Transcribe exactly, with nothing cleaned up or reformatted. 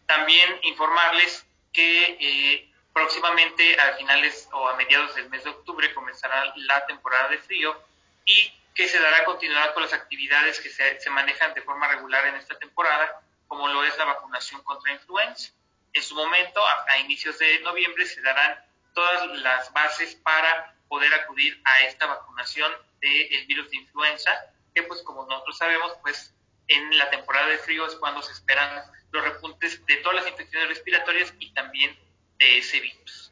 También informarles que eh, próximamente a finales o a mediados del mes de octubre comenzará la temporada de frío y que se dará continuidad con las actividades que se, se manejan de forma regular en esta temporada, como lo es la vacunación contra influenza. En su momento, a, a inicios de noviembre, se darán todas las bases para poder acudir a esta vacunación del virus de influenza, que pues como nosotros sabemos, pues en la temporada de frío es cuando se esperan los repuntes de todas las infecciones respiratorias y también de ese virus.